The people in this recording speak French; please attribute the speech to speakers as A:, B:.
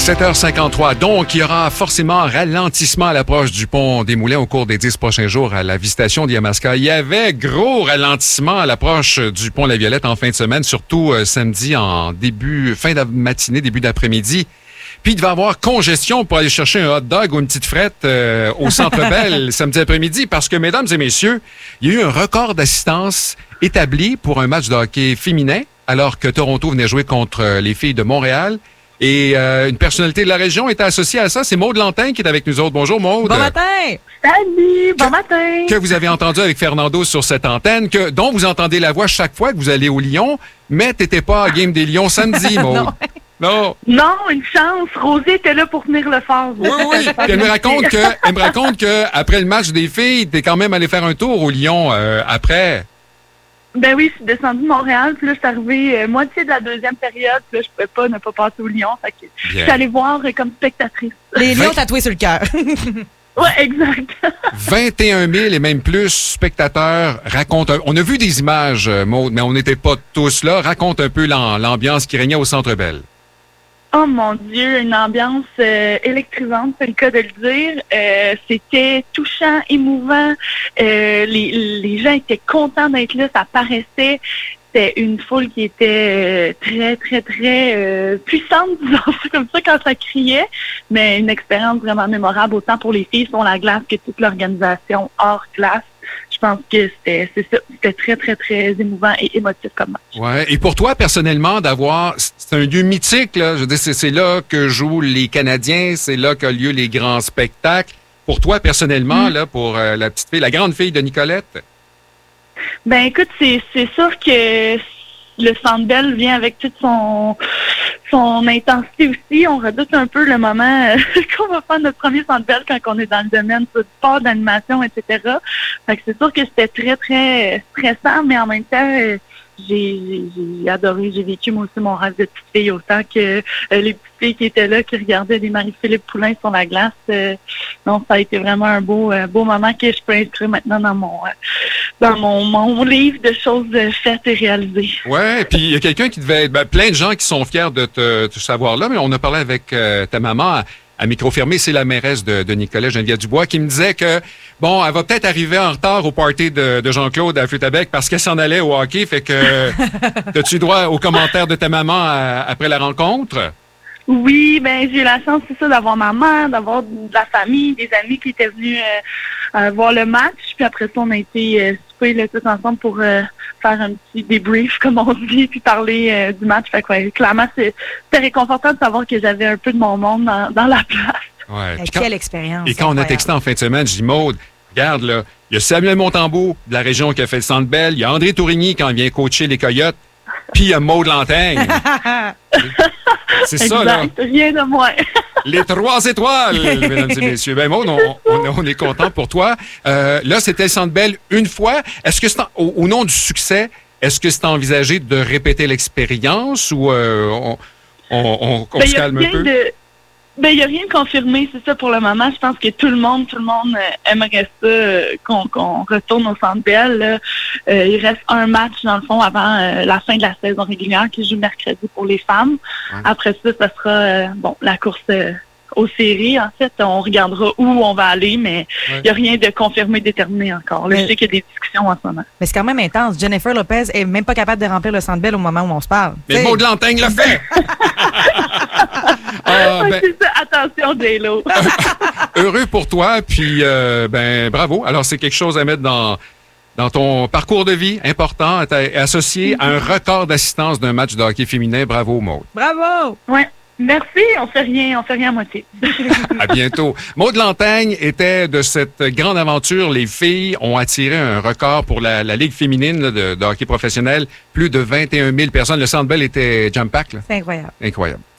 A: 7h53. Donc, il y aura forcément un ralentissement à l'approche du pont des Moulins au cours des 10 prochains jours à la Visitation d'Yamaska. Il y avait gros ralentissement à l'approche du pont La Violette en fin de semaine, surtout samedi fin de matinée, début d'après-midi. Puis, il devait y avoir congestion pour aller chercher un hot dog ou une petite frette au Centre Bell samedi après-midi parce que, mesdames et messieurs, il y a eu un record d'assistance établi pour un match de hockey féminin alors que Toronto venait jouer contre les filles de Montréal. Et une personnalité de la région était associée à ça. C'est Maude Lantin qui est avec nous autres. Bonjour, Maude.
B: Bon matin.
C: Salut, bon matin.
A: Que vous avez entendu avec Fernando sur cette antenne, dont vous entendez la voix chaque fois que vous allez au Lyon, mais t'étais pas à Game des Lions samedi, Maude. Non.
C: Non, une chance. Rosie était là pour tenir le phare.
A: Oui. Puis elle me raconte que après le match des filles, t'es quand même allé faire un tour au Lyon après.
C: Ben oui, je suis descendue de Montréal, puis là, je suis arrivée moitié de la deuxième période, puis là, je pouvais pas ne pas passer au Lyon. Fait que je suis allée voir comme spectatrice.
B: Les lions tatoués sur le cœur.
C: Oui, exact.
A: 21 000 et même plus spectateurs. On a vu des images, Maude, mais on n'était pas tous là. Raconte un peu l'ambiance qui régnait au Centre Bell.
C: Oh mon Dieu, une ambiance électrisante, c'est le cas de le dire. C'était touchant, émouvant. Les gens étaient contents d'être là, ça paraissait. C'était une foule qui était très, très, très puissante, disons ça comme ça, quand ça criait. Mais une expérience vraiment mémorable, autant pour les filles sur la glace que toute l'organisation hors glace. Je pense que c'était très, très, très émouvant et émotif comme match.
A: Ouais. Et pour toi, personnellement, c'est un lieu mythique, là. Je veux dire, c'est là que jouent les Canadiens, c'est là qu'a lieu les grands spectacles. Pour toi, personnellement, là, pour la petite fille, la grande fille de Nicolette?
C: Ben, écoute, c'est sûr que le Centre Bell vient avec toute son intensité aussi. On redoute un peu le moment qu'on va faire notre premier Centre Bell quand on est dans le domaine du sport, d'animation, etc. Fait que c'est sûr que c'était très, très stressant, mais en même temps, j'ai adoré, j'ai vécu moi aussi mon rêve de petite fille, autant que les petites filles qui étaient là, qui regardaient des Marie-Philippe Poulin sur la glace. Donc, ça a été vraiment un beau moment que je peux inscrire maintenant dans mon livre de choses faites et réalisées.
A: Ouais, puis il y a quelqu'un qui devait être... plein de gens qui sont fiers de te savoir là, mais on a parlé avec ta maman à micro fermé, c'est la mairesse de Nicolet, Geneviève Dubois, qui me disait que, bon, elle va peut-être arriver en retard au party de Jean-Claude à Flûte-à-Bec parce qu'elle s'en allait au hockey, fait que as-tu droit aux commentaires de ta maman après la rencontre?
C: Oui, ben j'ai eu la chance, c'est ça, d'avoir ma mère, d'avoir de la famille, des amis qui étaient venus voir le match. Puis après ça, on a été souper là, tous ensemble pour faire un petit débrief, comme on dit, puis parler du match. Fait que ouais, clairement, c'était réconfortant de savoir que j'avais un peu de mon monde dans la place.
A: Ouais.
B: Quelle expérience.
A: Et quand on a texté en fin de semaine, je dis, Maude, regarde là, il y a Samuel Montembeau de la région qui a fait le Centre Bell, il y a André Tourigny quand il vient coacher les Coyotes, puis il y a Maude Lantaigne. C'est ça, là.
C: Rien de moins.
A: Les 3 étoiles, mesdames et messieurs. Ben, Maude, on est content pour toi. Là, c'était le Centre Bell une fois. Est-ce que au nom du succès, est-ce que c'est envisagé de répéter l'expérience ou on se calme un peu?
C: Ben, il n'y a rien de confirmé, c'est ça pour le moment. Je pense que tout le monde aimerait ça qu'on retourne au Centre Bell. Là. Il reste un match, dans le fond, avant la fin de la saison régulière qui joue mercredi pour les femmes. Ouais. Après ça sera la course aux séries. En fait, on regardera où on va aller, mais il n'y a rien de confirmé, déterminé encore. Là, je sais qu'il y a des discussions en ce moment.
B: Mais c'est quand même intense. Jennifer Lopez est même pas capable de remplir le Centre Bell au moment où on se parle.
A: Mais Maude Lantaigne l'a fait!
C: C'est ça, attention, J-Lo.
A: Heureux pour toi, puis bravo. Alors, c'est quelque chose à mettre dans ton parcours de vie important, associé à un record d'assistance d'un match de hockey féminin. Bravo, Maude.
B: Bravo!
C: Ouais. Merci, on fait rien à moitié.
A: À bientôt. Maude Lantaigne était de cette grande aventure. Les filles ont attiré un record pour la Ligue féminine là, de hockey professionnel. Plus de 21 000 personnes. Le Centre Bell était jam-pack.
B: C'est incroyable.
A: Incroyable.